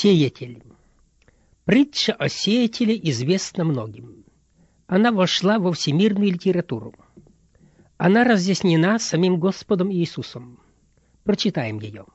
Сеятель. Притча о сеятеле известна многим. Она вошла во всемирную литературу. Она разъяснена самим Господом Иисусом. Прочитаем ее.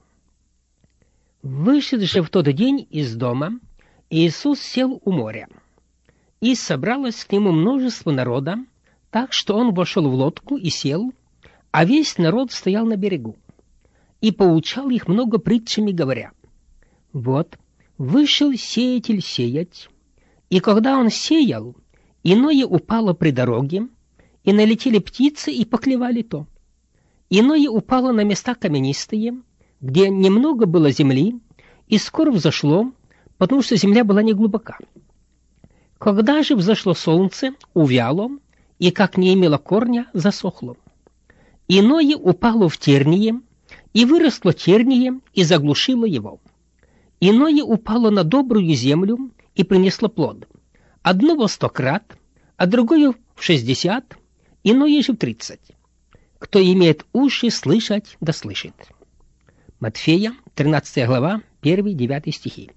«Вышед же в тот день из дома, Иисус сел у моря, и собралось к нему множество народа, так что он вошел в лодку и сел, а весь народ стоял на берегу, и поучал их много притчами, говоря: вот, вышел сеятель сеять, и когда он сеял, иное упало при дороге, и налетели птицы и поклевали то. Иное упало на места каменистые, где немного было земли, и скоро взошло, потому что земля была неглубока. Когда же взошло солнце, увяло, и, как не имело корня, засохло. Иное упало в терние, и выросло терние, и заглушило его. Иное упало на добрую землю, и принесло плод. Одно во 100 крат, а другое в 60, иное же в 30. Кто имеет уши слышать, да слышит». Матфея, 13 глава, 1-9 стихи.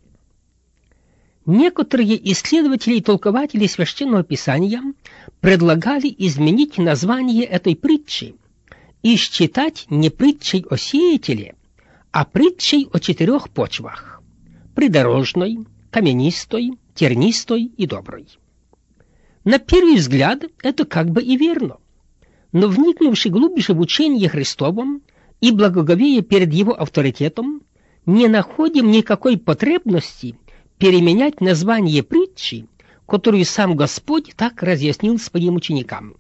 Некоторые исследователи и толкователи Священного Писания предлагали изменить название этой притчи и считать не притчей о сеятеле, а притчей о 4 почвах – придорожной, каменистой, тернистой и доброй. На первый взгляд это как бы и верно, но вникнувши глубже в учение Христовом и благоговея перед его авторитетом, не находим никакой потребности переменять название притчи, которую сам Господь так разъяснил своим ученикам.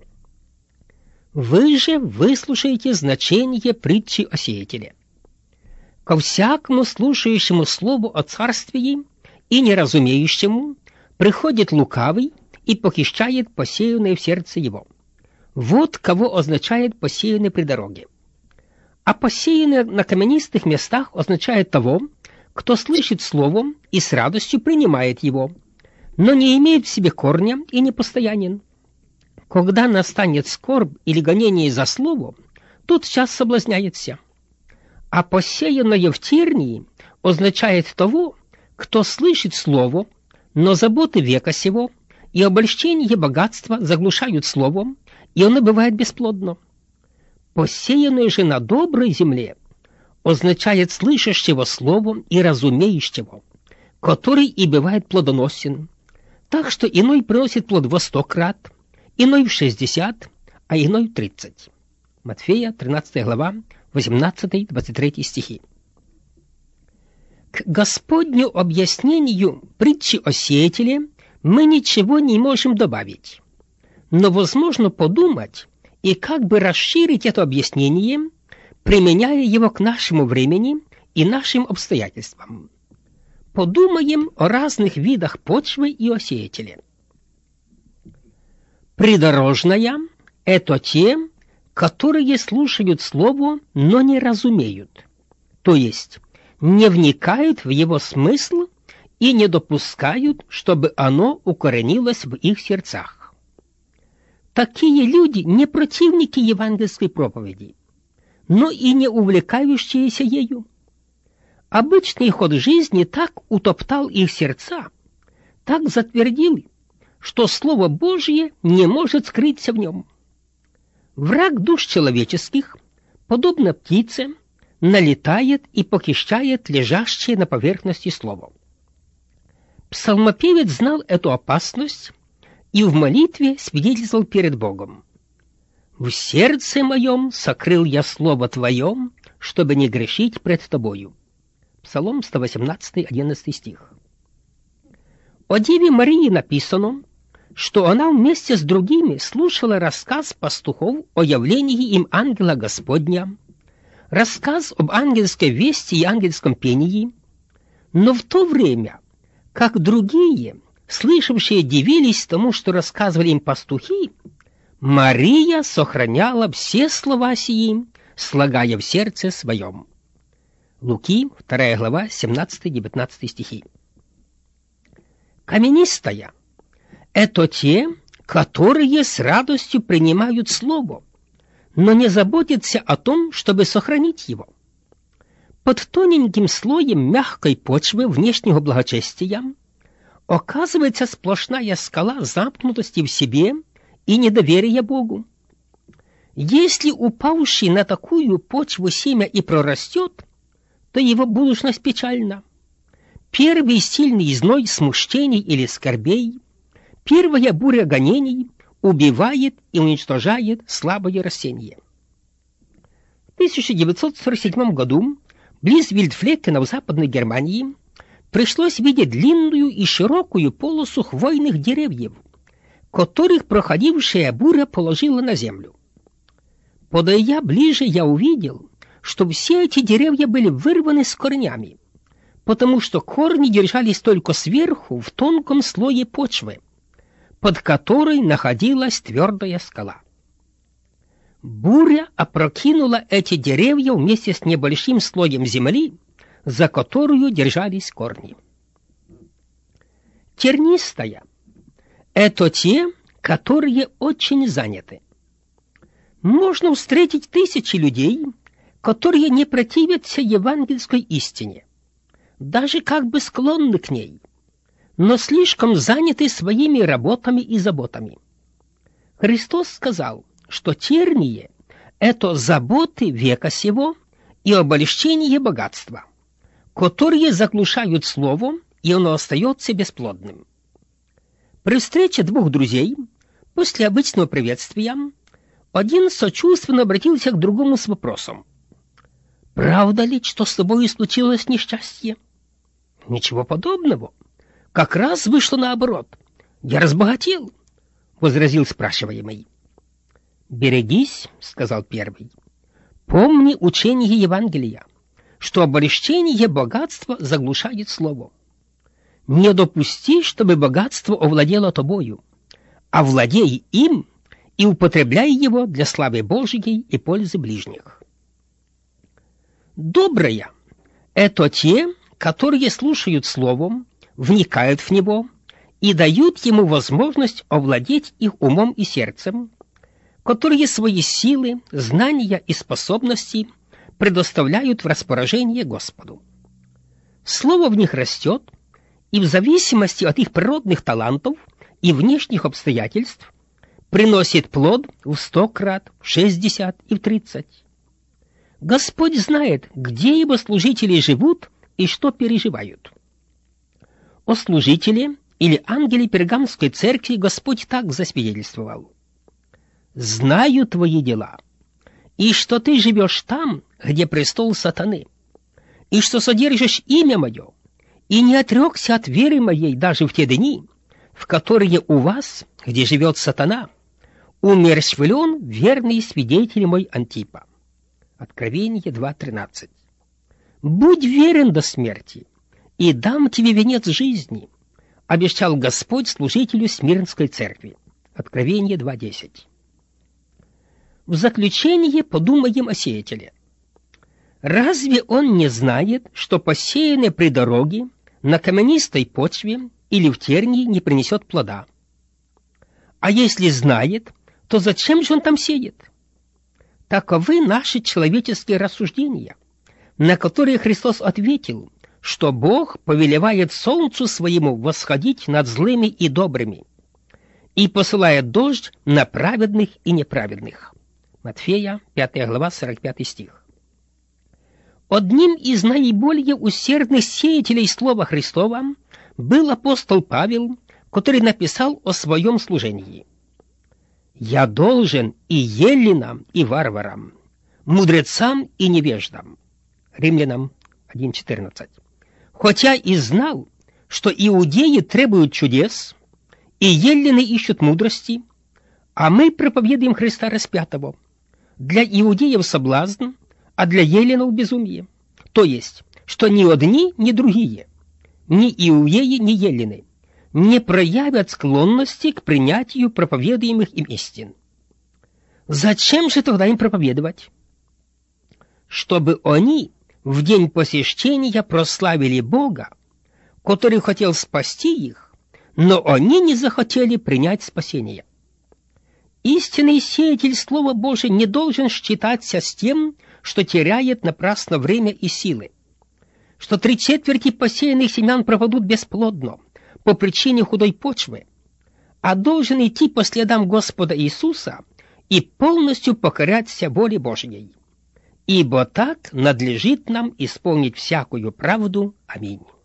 Вы же выслушаете значение притчи о сеятеле. Ко всякому слушающему слову о царствии и неразумеющему приходит лукавый и похищает посеянное в сердце его. Вот кого означает посеянное при дороге. А посеянное на каменистых местах означает того, кто слышит слово и с радостью принимает его, но не имеет в себе корня и не постоянен. Когда настанет скорбь или гонение за слово, тотчас соблазняется. А посеянное в тернии означает того, кто слышит слово, но заботы века сего и обольщение богатства заглушают словом, и оно бывает бесплодно. Посеянное же на доброй земле означает слышащего словом и разумеющего, который и бывает плодоносен, так что иной приносит плод во 100 крат, иной в 60, а иной в 30. Матфея, 13 глава, 18-23 стихи. К Господню объяснению притчи о сеятеле мы ничего не можем добавить, но возможно подумать и как бы расширить это объяснение, применяя его к нашему времени и нашим обстоятельствам. Подумаем о разных видах почвы и о сеятеле. Придорожная – это те, которые слушают слово, но не разумеют, то есть не вникают в его смысл и не допускают, чтобы оно укоренилось в их сердцах. Такие люди не противники евангельской проповеди, но и не увлекающиеся ею. Обычный ход жизни так утоптал их сердца, так затвердил, что Слово Божье не может скрыться в нем. Враг душ человеческих, подобно птице, налетает и похищает лежащее на поверхности слово. Псалмопевец знал эту опасность и в молитве свидетельствовал перед Богом: «В сердце моем сокрыл я слово Твое, чтобы не грешить пред Тобою». Псалом 118, 11 стих. О Деве Марии написано, что она вместе с другими слушала рассказ пастухов о явлении им ангела Господня, рассказ об ангельской вести и ангельском пении, но в то время, как другие, слышавшие, дивились тому, что рассказывали им пастухи, Мария сохраняла все слова сии, слагая в сердце своем. Луки, 2 глава, 17-19 стихи. Каменистая – это те, которые с радостью принимают слово, но не заботятся о том, чтобы сохранить его. Под тоненьким слоем мягкой почвы внешнего благочестия оказывается сплошная скала замкнутости в себе и недоверия Богу. Если упавший на такую почву семя и прорастет, то его будущность печальна. Первый сильный зной смущений или скорбей, первая буря гонений убивает и уничтожает слабое растение. В 1947 году близ Вильдфлеттена в Западной Германии пришлось видеть длинную и широкую полосу хвойных деревьев, которых проходившая буря положила на землю. Подойдя ближе, я увидел, что все эти деревья были вырваны с корнями, потому что корни держались только сверху в тонком слое почвы, под которой находилась твердая скала. Буря опрокинула эти деревья вместе с небольшим слоем земли, за которую держались корни. Тернистая — это те, которые очень заняты. Можно встретить тысячи людей, которые не противятся евангельской истине, даже как бы склонны к ней, но слишком заняты своими работами и заботами. Христос сказал, что тернии — это заботы века сего и обольщение богатства, которые заглушают слово, и оно остается бесплодным. При встрече двух друзей, после обычного приветствия, один сочувственно обратился к другому с вопросом: «Правда ли, что с тобой случилось несчастье?» «Ничего подобного. Как раз вышло наоборот. Я разбогател», — возразил спрашиваемый. «Берегись», — сказал первый. «Помни учение Евангелия, что обольщение богатства заглушает слово. Не допусти, чтобы богатство овладело тобою, а владей им и употребляй его для славы Божьей и пользы ближних». Добрые — это те, которые слушают словом, вникают в него и дают ему возможность овладеть их умом и сердцем, которые свои силы, знания и способности предоставляют в распоряжение Господу. Слово в них растет, и в зависимости от их природных талантов и внешних обстоятельств приносит плод в 100 крат, в 60 и в 30. Господь знает, где его служители живут и что переживают. О служителе или ангеле Пергамской церкви Господь так засвидетельствовал: «Знаю твои дела, и что ты живешь там, где престол сатаны, и что содержишь имя мое, и не отрекся от веры моей даже в те дни, в которые у вас, где живет сатана, умерщвлен верный свидетель мой Антипа». Откровение 2:13. «Будь верен до смерти, и дам тебе венец жизни», обещал Господь служителю Смирнской церкви. Откровение 2:10. В заключение подумаем о сеятеле. Разве он не знает, что посеянное при дороге, на каменистой почве или в тернии не принесет плода? А если знает, то зачем же он там сеет? Таковы наши человеческие рассуждения, на которые Христос ответил, что Бог повелевает солнцу своему восходить над злыми и добрыми и посылает дождь на праведных и неправедных. Матфея, 5 глава, 45 стих. Одним из наиболее усердных сеятелей Слова Христова был апостол Павел, который написал о своем служении: «Я должен и еллинам, и варварам, мудрецам и невеждам». Римлянам 1:14. Хотя и знал, что иудеи требуют чудес, и еллины ищут мудрости, а мы проповедуем Христа распятого. Для иудеев соблазн, а для еллинов безумие. То есть, что ни одни, ни другие, ни иудеи, ни еллины не проявят склонности к принятию проповедуемых им истин. Зачем же тогда им проповедовать? Чтобы они в день посещения прославили Бога, который хотел спасти их, но они не захотели принять спасение. Истинный сеятель Слова Божия не должен считаться с тем, что теряет напрасно время и силы, что 3/4 посеянных семян пропадут бесплодно по причине худой почвы, а должен идти по следам Господа Иисуса и полностью покоряться воле Божьей. Ибо так надлежит нам исполнить всякую правду. Аминь.